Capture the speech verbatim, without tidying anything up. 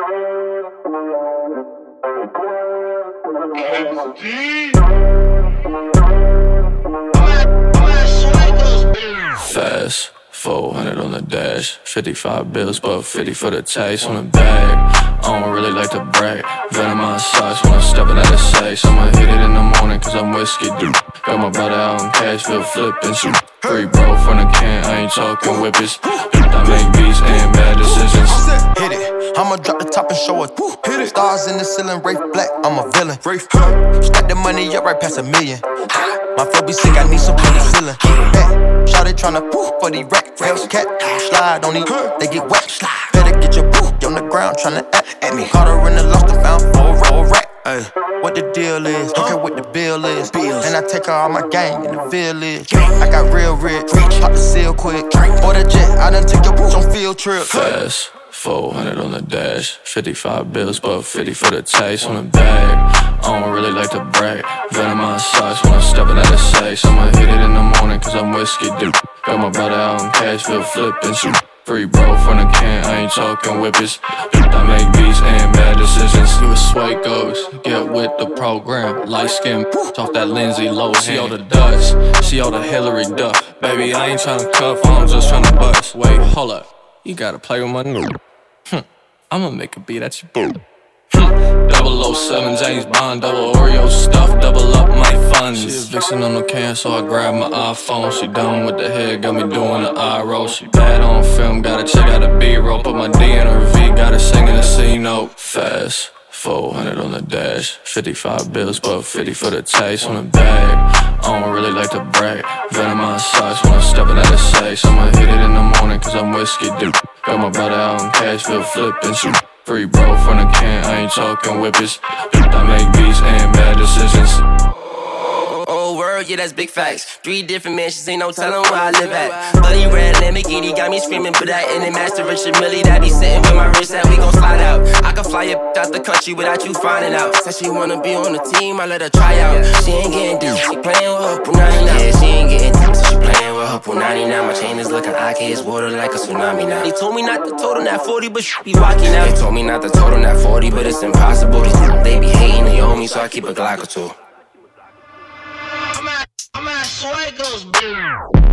Fast, four hundred on the dash, fifty-five bills, but fifty for the taste on the bag. I don't really like to brag, venom my size when I'm stepping out of safe. I'ma hit it in the morning cause I'm whiskey dude. Got my brother out in Cashville flipping some free bro from the can, I ain't talking whippers. I make beats and bad decisions. Hit it, I'ma drop the top and show it. Hit it. Stars in the ceiling, Rafe Black, I'm a villain. Stack the money up right past a million. My flow be sick, I need some penicillin. Back, shout it tryna poof for the rack. Rails cat, slide on these, they get wet. Better get your boo on the ground tryna act at me. Caught her in the lost and found four roll rack. Ay, what the deal is, don't care what the bill is. And I take her all my gang in the village. I got real rich, pop the seal quick. Order jet, I done took your boots on field trip. Fast, four hundred on the dash, fifty-five bills, but fifty for the taste on the bag. I don't really like to brag, venom my size when I'm stepping out of safe. I'ma hit it in the morning cause I'm whiskey dude. Got my brother out in Cashville flipping some free bro from the can, I ain't talking whippers. I make beats and bad decisions. You a sway goes, get with the program. Light skin, talk that Lindsay Lohan. See all the dust, see all the Hillary Duff. Baby, I ain't tryna cuff, I'm just tryna bust. Wait, hold up, you gotta play with my new. Hm, I'ma make a beat at your boo. double oh seven James Bond, double Oreo stuff, double up my funds. She a vixen on the can, so I grab my iPhone. She done with the head, got me doing the eye roll. She bad on film, gotta check out the B-roll. Put my D in her V, gotta sing in the C note. Fast, four hundred on the dash, fifty-five bills, but fifty for the taste on the bag. I don't really like to brag, venom my size when I'm stepping out of safe. I'ma hit it in the morning cause I'm whiskey dude. Got my brother out in Cashville flipping some free bro from the can, I ain't talking whippers. I make beats and bad decisions. Oh, word, yeah, that's big facts. Three different mansions, ain't no telling where I live at. Bloody red Lamborghini got me screaming, put that in the Master Richard Millie. That be sitting with my wrist that we gon' slide out. I can fly you out the country without you finding out. Said she wanna be on the team, I let her try out. She ain't getting deep, she playing with her punani now. Yeah, she ain't getting deep, so she playing with her punani now. My chain is looking icy, it's water like a tsunami now. They told me not to tote on that forty, but she be wacky now. They told me not to tote on that forty, but it's impossible. They be hating, they owe me, so I keep a Glock or two. I'm at Swagos,